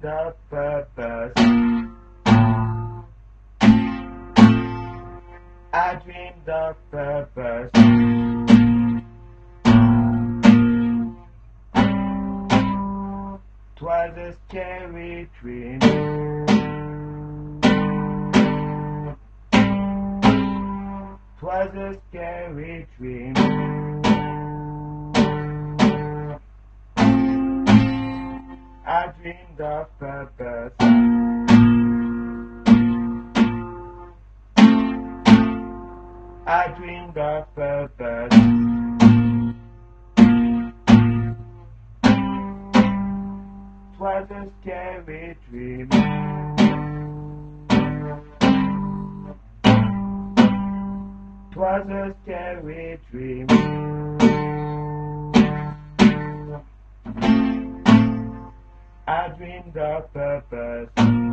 of purpose. I dreamed of purpose. 'Twas a scary dream. 'Twas a scary dream. I dreamed of purpose. I dreamed of purpose. 'Twas a scary dream. 'Twas a scary dream. I dreamed of purpose.